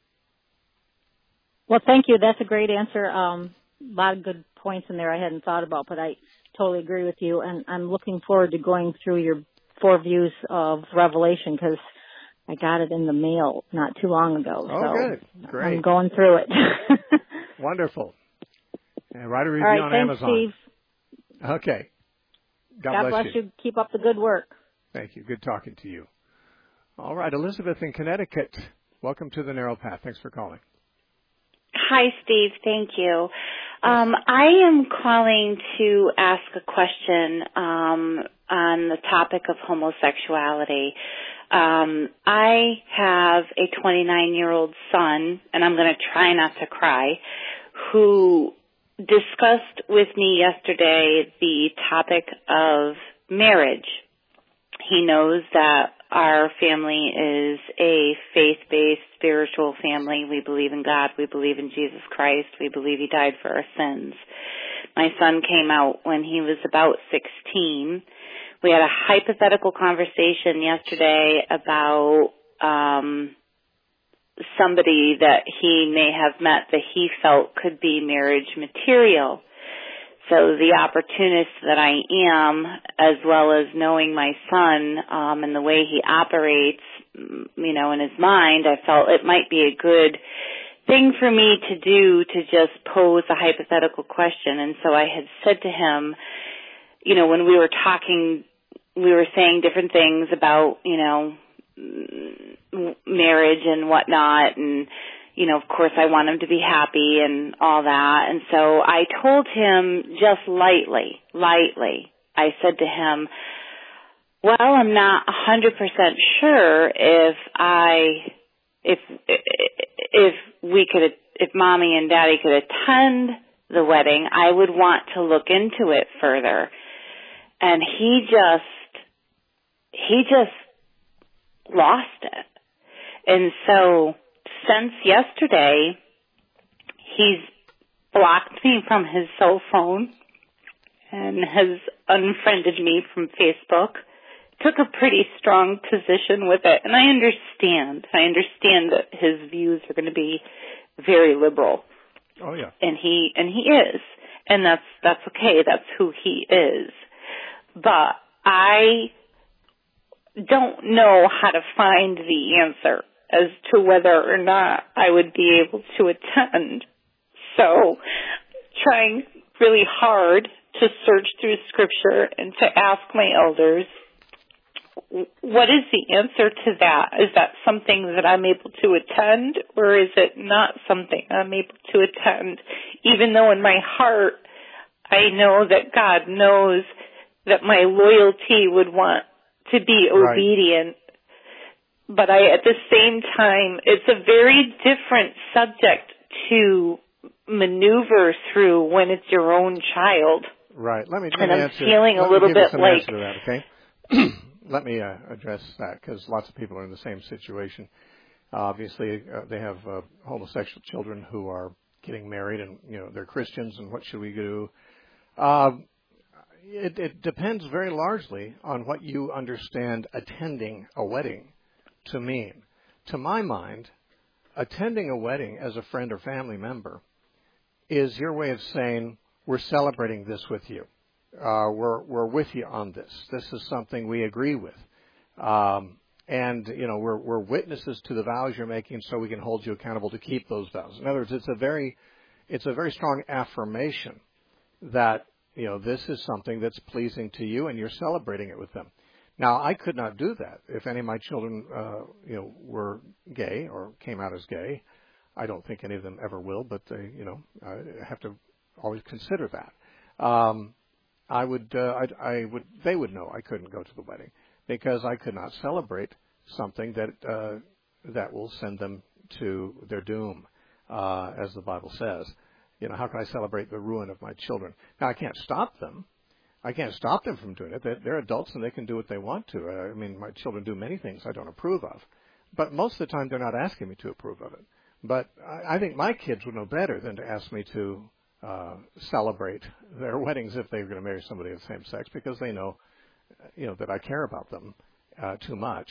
Well, thank you. That's a great answer. Um, a lot of good points in there I hadn't thought about, but I totally agree with you, and I'm looking forward to going through your four views of Revelation because I got it in the mail not too long ago. Oh, so good. Great. I'm going through it. Wonderful. And write a review All right, on thanks, Amazon. Steve. Okay. God, God bless, bless you. you. Keep up the good work. Thank you. Good talking to you. All right, Elizabeth in Connecticut. Welcome to the Narrow Path. Thanks for calling. Hi, Steve. Thank you. Um, I am calling to ask a question um, on the topic of homosexuality. Um, I have a twenty-nine-year-old son, and I'm going to try not to cry, who discussed with me yesterday the topic of marriage. He knows that our family is a faith-based, spiritual family. We believe in God. We believe in Jesus Christ. We believe He died for our sins. My son came out when he was about sixteen. We had a hypothetical conversation yesterday about um, somebody that he may have met that he felt could be marriage material. So the opportunist that I am, as well as knowing my son um, and the way he operates, you know, in his mind, I felt it might be a good thing for me to do to just pose a hypothetical question. And so I had said to him, you know, when we were talking, we were saying different things about, you know, marriage and whatnot, and you know, of course, I want him to be happy and all that. And so I told him just lightly, lightly, I said to him, well, I'm not one hundred percent sure if I, if, if we could, if Mommy and Daddy could attend the wedding, I would want to look into it further. And he just, he just lost it. And so, since yesterday, he's blocked me from his cell phone and has unfriended me from Facebook. Took a pretty strong position with it, and I understand. I understand that his views are going to be very liberal. Oh yeah, and he and he is, and that's that's okay. That's who he is. But I don't know how to find the answer as to whether or not I would be able to attend. So, trying really hard to search through Scripture and to ask my elders, what is the answer to that? Is that something that I'm able to attend, or is it not something I'm able to attend? Even though in my heart I know that God knows that my loyalty would want to be obedient. Right. But I, at the same time, it's a very different subject to maneuver through when it's your own child. Right. Let me, let and me I'm answer, feeling let a little me give bit you some like... answer to that, okay? Let me uh, address that, because lots of people are in the same situation. Uh, obviously, uh, they have uh, homosexual children who are getting married, and you know they're Christians, and what should we do? Uh, it, it depends very largely on what you understand attending a wedding to mean. To my mind, attending a wedding as a friend or family member is your way of saying, we're celebrating this with you. Uh, we're we're with you on this. This is something we agree with, um, and you know we're we're witnesses to the vows you're making, so we can hold you accountable to keep those vows. In other words, it's a very it's a very strong affirmation that you know this is something that's pleasing to you, and you're celebrating it with them. Now, I could not do that if any of my children uh, you know were gay or came out as gay. I don't think any of them ever will, but they you know I have to always consider that. Um, I would, uh, I, I would, they would know I couldn't go to the wedding because I could not celebrate something that uh, that will send them to their doom, uh, as the Bible says. You know, how can I celebrate the ruin of my children? Now, I can't stop them. I can't stop them from doing it. They're, they're adults and they can do what they want to. Uh, I mean, my children do many things I don't approve of, but most of the time they're not asking me to approve of it. But I, I think my kids would know better than to ask me to Uh, celebrate their weddings if they're going to marry somebody of the same sex, because they know, you know, that I care about them uh, too much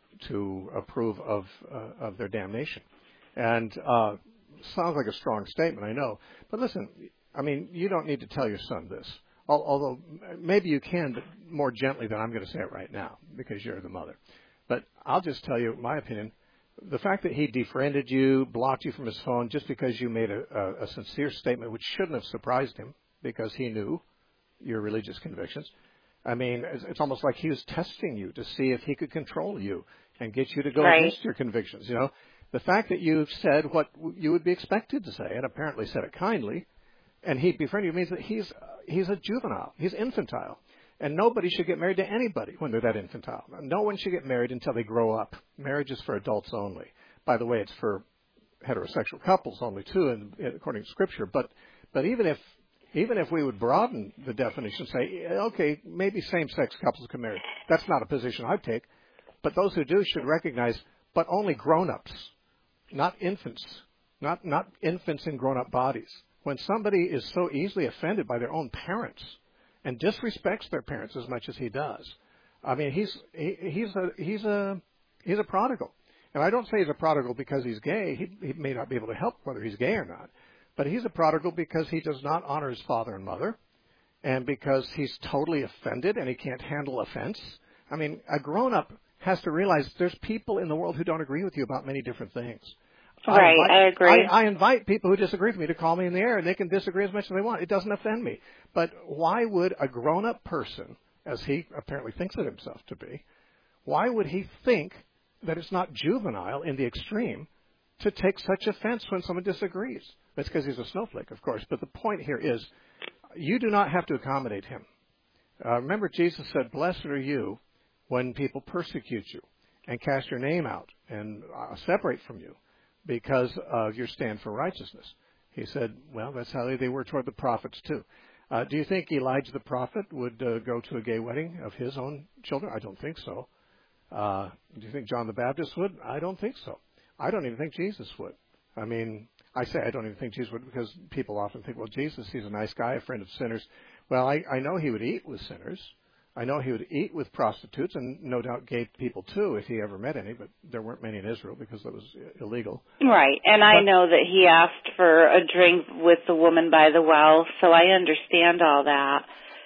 to approve of uh, of their damnation. And uh, sounds like a strong statement, I know. But listen, I mean, you don't need to tell your son this, although maybe you can, but more gently than I'm going to say it right now, because you're the mother. But I'll just tell you my opinion. The fact that he defriended you, blocked you from his phone just because you made a, a, a sincere statement, which shouldn't have surprised him because he knew your religious convictions. I mean, it's, it's almost like he was testing you to see if he could control you and get you to go right. against your convictions. You know, the fact that you said what you would be expected to say, and apparently said it kindly, and he befriended you means that he's he's a juvenile, he's infantile. And nobody should get married to anybody when they're that infantile. No one should get married until they grow up. Marriage is for adults only. By the way, it's for heterosexual couples only too, and according to Scripture. But but even if even if we would broaden the definition, say, okay, maybe same-sex couples can marry. That's not a position I'd take. But those who do should recognize, but only grown-ups, not infants, not not infants in grown-up bodies. When somebody is so easily offended by their own parents and disrespects their parents as much as he does, I mean, he's he, he's a he's a he's a prodigal. And I don't say he's a prodigal because he's gay. He, he may not be able to help whether he's gay or not, but he's a prodigal because he does not honor his father and mother, and because he's totally offended and he can't handle offense. I mean, a grown-up has to realize there's people in the world who don't agree with you about many different things. Right, I, invite, I agree. I, I invite people who disagree with me to call me in the air, and they can disagree as much as they want. It doesn't offend me. But why would a grown-up person, as he apparently thinks of himself to be, why would he think that it's not juvenile in the extreme to take such offense when someone disagrees? That's because he's a snowflake, of course. But the point here is you do not have to accommodate him. Uh, remember, Jesus said, blessed are you when people persecute you and cast your name out and uh, separate from you because of your stand for righteousness. He said, well, that's how they were toward the prophets, too. Uh, do you think Elijah the prophet would uh, go to a gay wedding of his own children? I don't think so. Uh, do you think John the Baptist would? I don't think so. I don't even think Jesus would. I mean, I say I don't even think Jesus would because people often think, well, Jesus, he's a nice guy, a friend of sinners. Well, I, I know he would eat with sinners. I know he would eat with prostitutes and no doubt gay people too if he ever met any, but there weren't many in Israel because that was illegal. Right, and but, I know that he asked for a drink with the woman by the well, so I understand all that.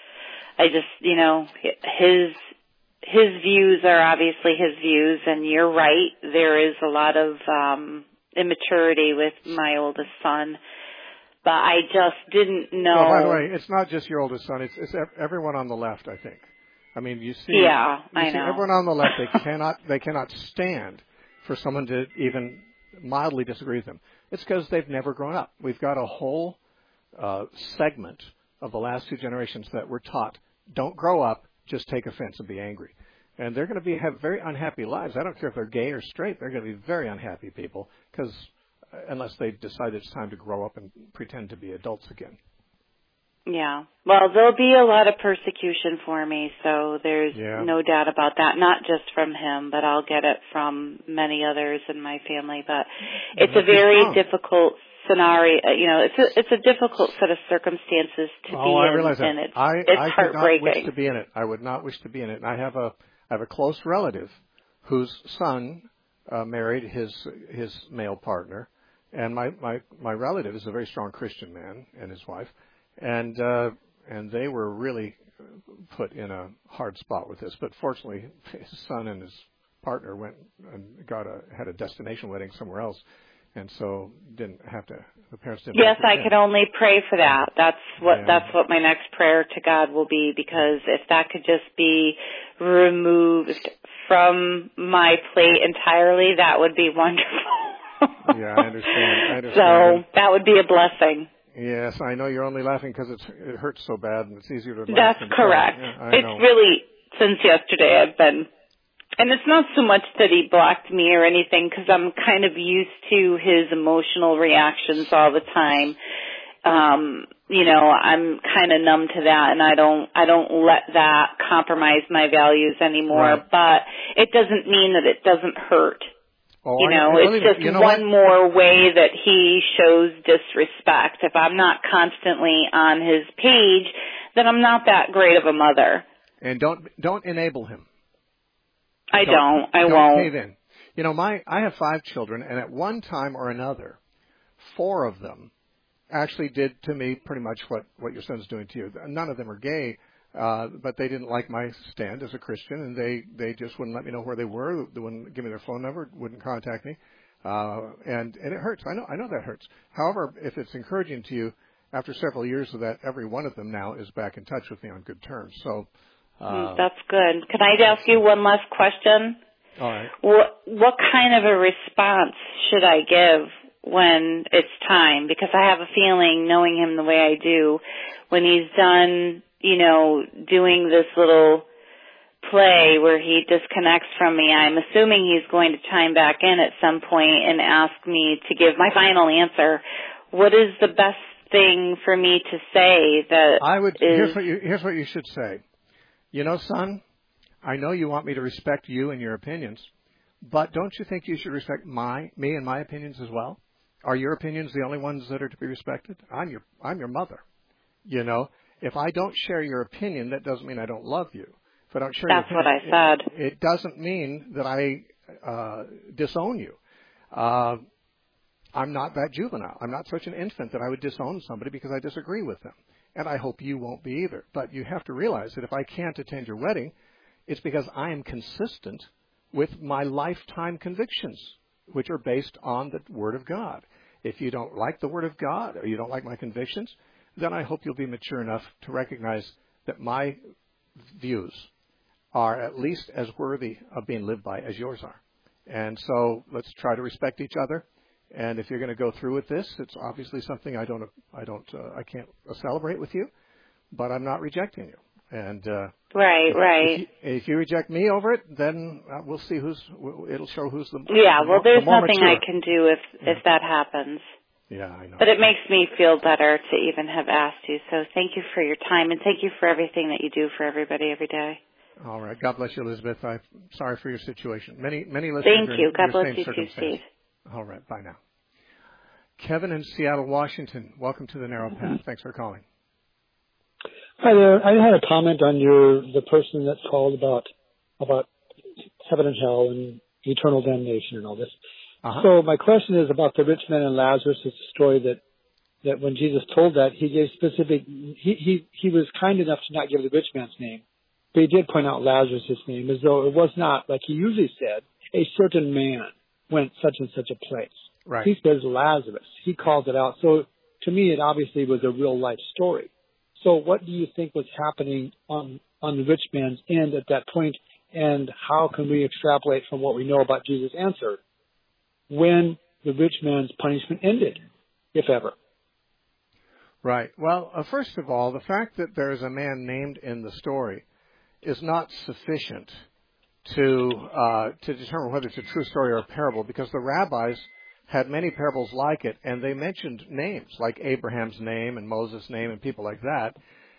I just, you know, his his views are obviously his views, and you're right, there is a lot of um, immaturity with my oldest son. but I just didn't know. Well, by the way, it's not just your oldest son. It's, it's everyone on the left, I think. I mean, you see, yeah, you I see know. everyone on the left, they cannot, they cannot stand for someone to even mildly disagree with them. It's because they've never grown up. We've got a whole uh, segment of the last two generations that were taught, don't grow up, just take offense and be angry. And they're going to be have very unhappy lives. I don't care if they're gay or straight. They're going to be very unhappy people because unless they decide it's time to grow up and pretend to be adults again. Yeah. Well, there'll be a lot of persecution for me, so there's yeah. no doubt about that. Not just from him, but I'll get it from many others in my family. But it's a very difficult scenario. You know, it's a it's a difficult set of circumstances to oh, be I in, realize that. and it's I, it's I heartbreaking. could not wish to be in it. I would not wish to be in it. And I have a I have a close relative whose son uh, married his his male partner, and my, my my relative is a very strong Christian man and his wife. And uh, and they were really put in a hard spot with this. But fortunately, his son and his partner went and got a had a destination wedding somewhere else, and so didn't have to. The parents didn't. Yes, have to, I can only pray for that. That's what yeah. that's what my next prayer to God will be. Because if that could just be removed from my plate entirely, that would be wonderful. yeah, I understand. I understand. So that would be a blessing. Yes, I know you're only laughing because it's, it hurts so bad and it's easier to laugh. That's than correct. Yeah, it's know. really, since yesterday I've been, and it's not so much that he blocked me or anything because I'm kind of used to his emotional reactions all the time. Um, you know, I'm kind of numb to that and I don't, I don't let that compromise my values anymore, right. but it doesn't mean that it doesn't hurt. Oh, you know, I, I it's just you know one what? more way that he shows disrespect. If I'm not constantly on his page, then I'm not that great of a mother. And don't don't enable him. I don't. don't I don't won't. Cave in. You know, my I have five children, and at one time or another, four of them actually did to me pretty much what, what your son's doing to you. None of them are gay. Uh, but they didn't like my stand as a Christian, and they, they just wouldn't let me know where they were. They wouldn't give me their phone number, wouldn't contact me, uh, and and it hurts. I know I know that hurts. However, if it's encouraging to you, after several years of that, every one of them now is back in touch with me on good terms. So uh, that's good. Can I ask you one last question? All right. What what kind of a response should I give when it's time? Because I have a feeling, knowing him the way I do, when he's done, you know, doing this little play where he disconnects from me, I'm assuming he's going to chime back in at some point and ask me to give my final answer. What is the best thing for me to say that I would, is... here's what you, here's what you should say. You know, son, I know you want me to respect you and your opinions, but don't you think you should respect my, me and my opinions as well? Are your opinions the only ones that are to be respected? I'm your, I'm your mother, you know. If I don't share your opinion, that doesn't mean I don't love you. If I don't share That's your opinion, what I said. It, it doesn't mean that I uh, disown you. Uh, I'm not that juvenile. I'm not such an infant that I would disown somebody because I disagree with them. And I hope you won't be either. But you have to realize that if I can't attend your wedding, it's because I am consistent with my lifetime convictions, which are based on the Word of God. If you don't like the Word of God or you don't like my convictions, then I hope you'll be mature enough to recognize that my views are at least as worthy of being lived by as yours are. And so let's try to respect each other. And if you're going to go through with this, it's obviously something I don't, I don't, uh, I can't celebrate with you, but I'm not rejecting you. And uh, right, right. If you, if you reject me over it, then uh, we'll see who's. It'll show who's the. Yeah, the well, more, there's the more nothing mature. I can do if yeah. if that happens. Yeah, I know. But it makes me feel better to even have asked you. So thank you for your time, and thank you for everything that you do for everybody every day. All right. God bless you, Elizabeth. I'm sorry for your situation. Many, many listeners Thank are you. in God your bless same you too, Steve. All right. Bye now. Kevin in Seattle, Washington. Welcome to the Narrow Path. Thanks for calling. Hi there. I had a comment on your the person that called about about heaven and hell and eternal damnation and all this. Uh-huh. So my question is about the rich man and Lazarus. It's a story that, that when Jesus told that, he gave specific, he, he, he was kind enough to not give the rich man's name, but he did point out Lazarus' name as though it was not, like he usually said, a certain man went such and such a place. Right. He says Lazarus. He calls it out. So to me, it obviously was a real life story. So what do you think was happening on, on the rich man's end at that point, and how can we extrapolate from what we know about Jesus' answer when the rich man's punishment ended, if ever? Right. Well, uh, first of all, the fact that there is a man named in the story is not sufficient to uh, to determine whether it's a true story or a parable, because the rabbis had many parables like it, and they mentioned names like Abraham's name and Moses' name and people like that.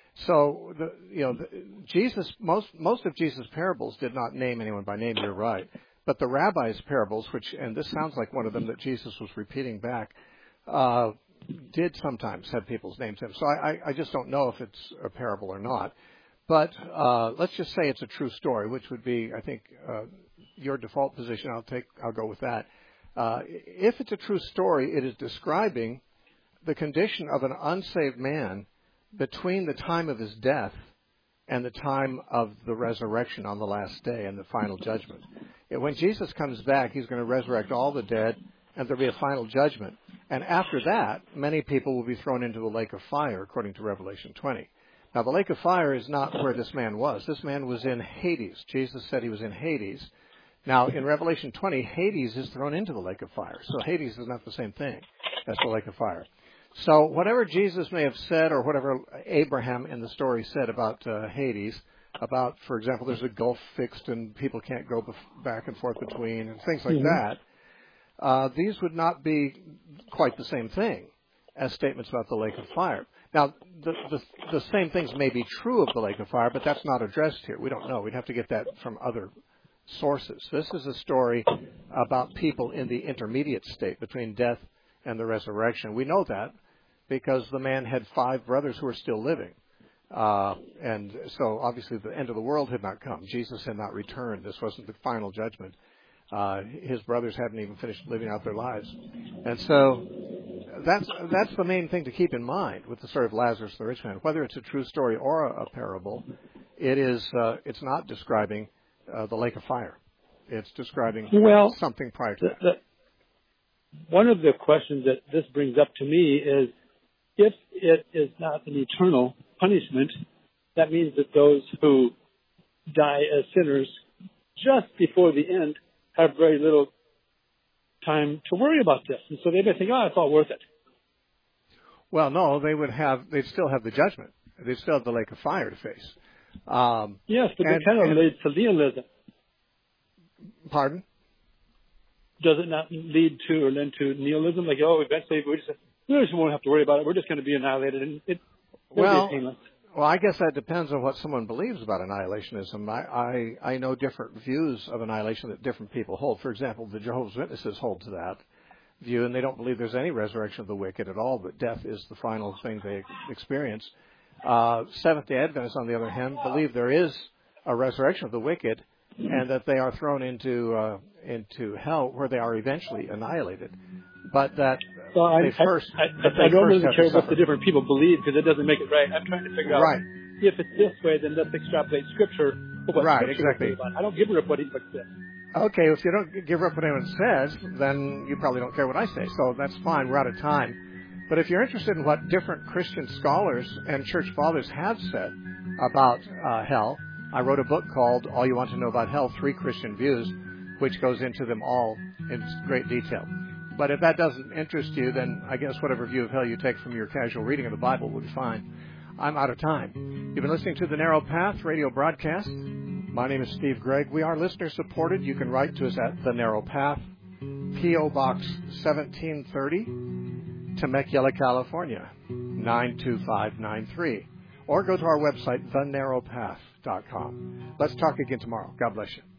So, the, you know, the, Jesus most most of Jesus' parables did not name anyone by name. You're right, but the rabbis' parables, which and this sounds like one of them that Jesus was repeating back, uh, did sometimes have people's names in them. So I, I, I just don't know if it's a parable or not. But uh, let's just say it's a true story, which would be, I think, uh, your default position. I'll take, I'll go with that. Uh, if it's a true story, it is describing the condition of an unsaved man between the time of his death and the time of the resurrection on the last day and the final judgment. When Jesus comes back, he's going to resurrect all the dead, and there'll be a final judgment. And after that, many people will be thrown into the lake of fire, according to Revelation twenty. Now, the lake of fire is not where this man was. This man was in Hades. Jesus said he was in Hades. Now, in Revelation twenty, Hades is thrown into the lake of fire. So Hades is not the same thing as the lake of fire. So whatever Jesus may have said, or whatever Abraham in the story said about uh, Hades, about, for example, there's a gulf fixed and people can't go bef- back and forth between and things like mm-hmm. that, uh, these would not be quite the same thing as statements about the lake of fire. Now, the, the, the same things may be true of the lake of fire, but that's not addressed here. We don't know. We'd have to get that from other sources. This is a story about people in the intermediate state between death and the resurrection. We know that because the man had five brothers who were still living. Uh, and so obviously the end of the world had not come. Jesus had not returned. This wasn't the final judgment. Uh, his brothers hadn't even finished living out their lives. And so that's that's the main thing to keep in mind with the story of Lazarus the rich man. Whether it's a true story or a, a parable, it is uh, it's not describing uh, the lake of fire. It's describing well, something prior to the, that. The, one of the questions that this brings up to me is, if it is not an eternal punishment, that means that those who die as sinners just before the end have very little time to worry about this. And so they may think, oh, it's all worth it. Well, no, they would have, they'd still have the judgment. They'd still have the lake of fire to face. Um, yes, but and, it kind of and, leads to nihilism. Pardon? Does it not lead to or lend to nihilism? Like, oh, eventually we just, we just won't have to worry about it. We're just going to be annihilated. And it, well, well, I guess that depends on what someone believes about annihilationism. I, I, I know different views of annihilation that different people hold. For example, the Jehovah's Witnesses hold to that view, and they don't believe there's any resurrection of the wicked at all, but death is the final thing they experience. Uh, Seventh-day Adventists, on the other hand, believe there is a resurrection of the wicked, and that they are thrown into uh, into hell, where they are eventually annihilated. But that well, I, they first, I, I, that they I don't first really care what the different people believe, because it doesn't make it right. I'm trying to figure out right. if it's this way, then let's extrapolate Scripture. What right, Scripture exactly. About. I don't give a rip what he says. Okay, if you don't give up what anyone says, then you probably don't care what I say. So that's fine. We're out of time. But if you're interested in what different Christian scholars and church fathers have said about uh, hell, I wrote a book called All You Want to Know About Hell, Three Christian Views, which goes into them all in great detail. But if that doesn't interest you, then I guess whatever view of hell you take from your casual reading of the Bible will be fine. I'm out of time. You've been listening to The Narrow Path radio broadcast. My name is Steve Gregg. We are listener supported. You can write to us at The Narrow Path, P O Box seventeen thirty, Temecula, California, nine two five nine three. Or go to our website, the narrow path dot com. Let's talk again tomorrow. God bless you.